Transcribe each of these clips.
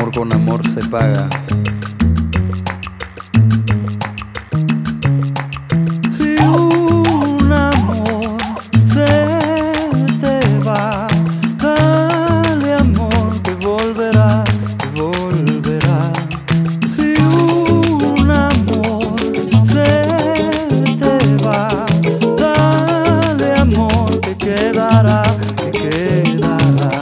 amor con amor se paga. Si un amor se te va, dale amor que volverá, que volverá. Si un amor se te va, dale amor que quedará, que quedará.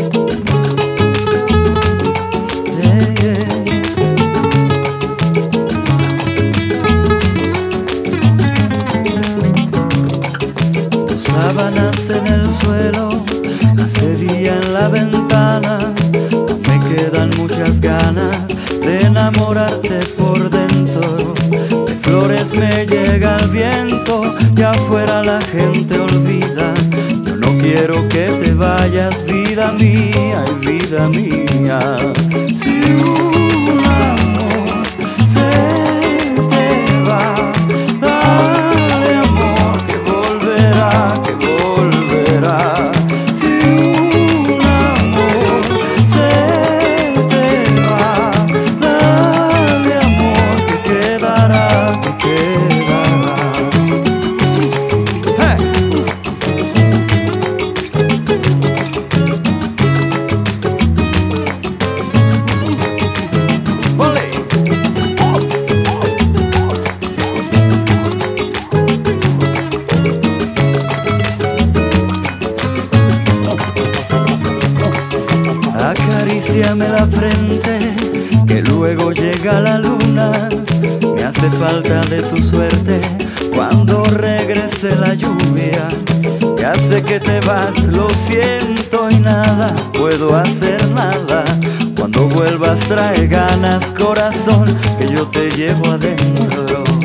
Tus sábanas en el suelo, la sedilla en la ventana. Me quedan muchas ganas de enamorarte por dentro. De flores me llega el viento y afuera la gente olvida. Yo no quiero que te vayas, vida mía, y vida mía. Si un amor se te va, dale amor que volverá, que volverá. Si un amor se te va, dale amor que quedará, que quedará. ¡Hey! Acaríciame la frente, que luego llega la luna. Me hace falta de tu suerte cuando regrese la lluvia. Ya sé que te vas, lo siento y nada puedo hacer nada. Cuando vuelvas trae ganas, corazón, que yo te llevo adentro.